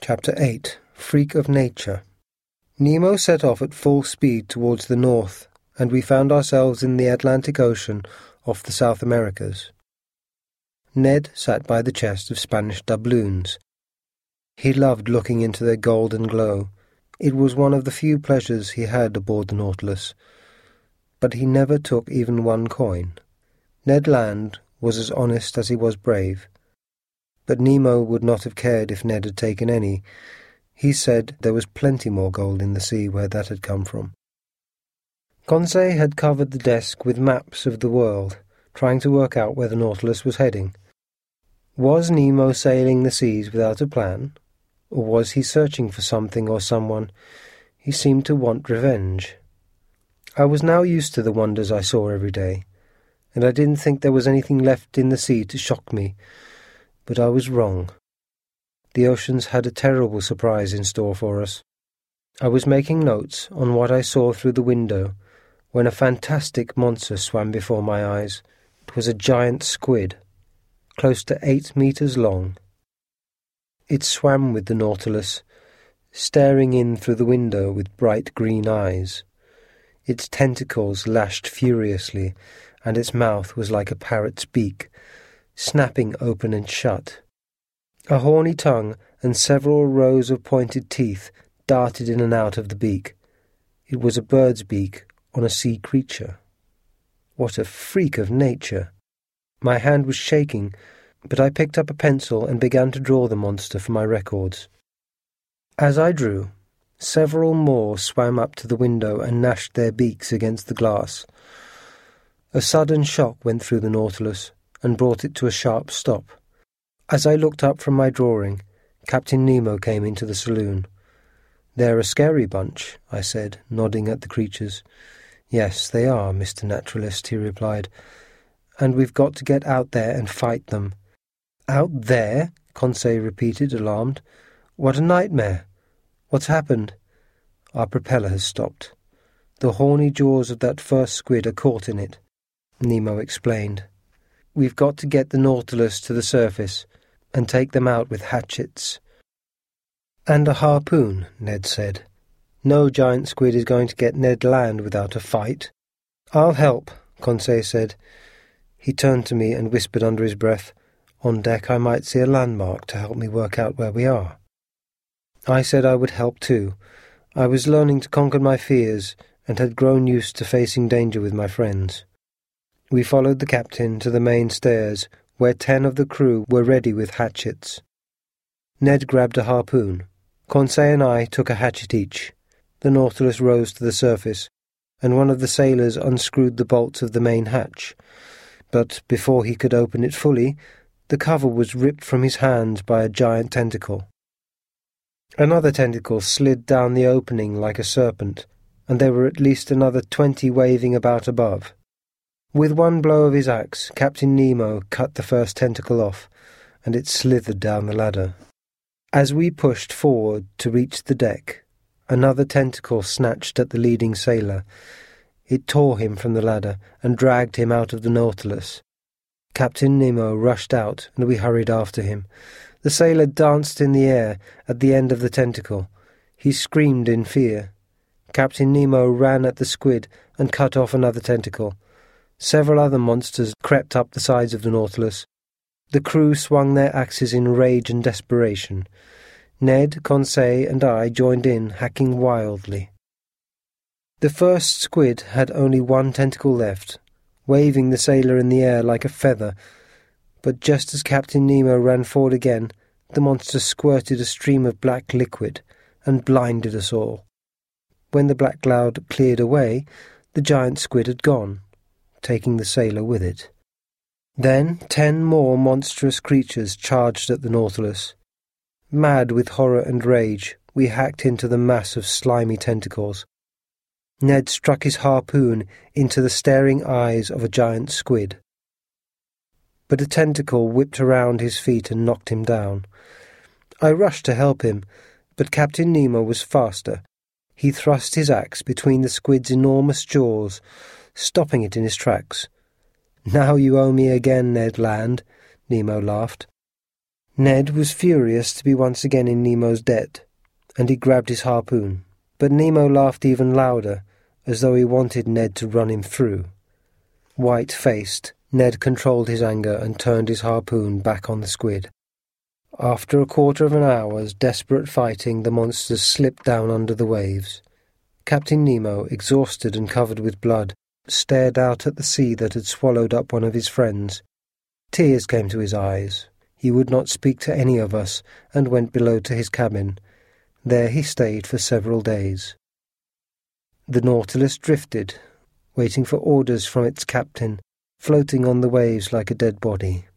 Chapter 8. Freak of Nature. Nemo set off at full speed towards the north, and we found ourselves in the Atlantic Ocean off the South Americas. Ned sat by the chest of Spanish doubloons. He loved looking into their golden glow. It was one of the few pleasures he had aboard the Nautilus. But he never took even one coin. Ned Land was as honest as he was brave. But Nemo would not have cared if Ned had taken any. He said there was plenty more gold in the sea where that had come from. Conseil had covered the desk with maps of the world, trying to work out where the Nautilus was heading. Was Nemo sailing the seas without a plan? Or was he searching for something or someone? He seemed to want revenge. I was now used to the wonders I saw every day, and I didn't think there was anything left in the sea to shock me. But I was wrong. The oceans had a terrible surprise in store for us. I was making notes on what I saw through the window when a fantastic monster swam before my eyes. It was a giant squid, close to 8 meters long. It swam with the Nautilus, staring in through the window with bright green eyes. Its tentacles lashed furiously, and its mouth was like a parrot's beak, snapping open and shut. A horny tongue and several rows of pointed teeth darted in and out of the beak. It was a bird's beak on a sea creature. What a freak of nature! My hand was shaking, but I picked up a pencil and began to draw the monster for my records. As I drew, several more swam up to the window and gnashed their beaks against the glass. A sudden shock went through the Nautilus and brought it to a sharp stop. As I looked up from my drawing, Captain Nemo came into the saloon. "They're a scary bunch," I said, nodding at the creatures. "Yes, they are, Mr. Naturalist," he replied. "And we've got to get out there and fight them." "Out there?" Conseil repeated, alarmed. "What a nightmare! What's happened?" "Our propeller has stopped. The horny jaws of that first squid are caught in it," Nemo explained. "We've got to get the Nautilus to the surface and take them out with hatchets." "And a harpoon," Ned said. "No giant squid is going to get Ned Land without a fight." "I'll help," Conseil said. He turned to me and whispered under his breath, "On deck I might see a landmark to help me work out where we are." I said I would help too. I was learning to conquer my fears and had grown used to facing danger with my friends. We followed the captain to the main stairs, where 10 of the crew were ready with hatchets. Ned grabbed a harpoon. Conseil and I took a hatchet each. The Nautilus rose to the surface, and one of the sailors unscrewed the bolts of the main hatch. But before he could open it fully, the cover was ripped from his hands by a giant tentacle. Another tentacle slid down the opening like a serpent, and there were at least another 20 waving about above. With one blow of his axe, Captain Nemo cut the first tentacle off, and it slithered down the ladder. As we pushed forward to reach the deck, another tentacle snatched at the leading sailor. It tore him from the ladder and dragged him out of the Nautilus. Captain Nemo rushed out, and we hurried after him. The sailor danced in the air at the end of the tentacle. He screamed in fear. Captain Nemo ran at the squid and cut off another tentacle. Several other monsters crept up the sides of the Nautilus. The crew swung their axes in rage and desperation. Ned, Conseil, and I joined in, hacking wildly. The first squid had only one tentacle left, waving the sailor in the air like a feather. But just as Captain Nemo ran forward again, the monster squirted a stream of black liquid and blinded us all. When the black cloud cleared away, the giant squid had gone, taking the sailor with it. Then 10 more monstrous creatures charged at the Nautilus. Mad with horror and rage, we hacked into the mass of slimy tentacles. Ned struck his harpoon into the staring eyes of a giant squid. But a tentacle whipped around his feet and knocked him down. I rushed to help him, but Captain Nemo was faster. He thrust his axe between the squid's enormous jaws, stopping it in his tracks. "Now you owe me again, Ned Land," Nemo laughed. Ned was furious to be once again in Nemo's debt, and he grabbed his harpoon, but Nemo laughed even louder, as though he wanted Ned to run him through. White-faced, Ned controlled his anger and turned his harpoon back on the squid. After a quarter of an hour's desperate fighting, the monsters slipped down under the waves. Captain Nemo, exhausted and covered with blood, stared out at the sea that had swallowed up one of his friends. Tears came to his eyes. He would not speak to any of us, and went below to his cabin. There he stayed for several days. The Nautilus drifted, waiting for orders from its captain, floating on the waves like a dead body.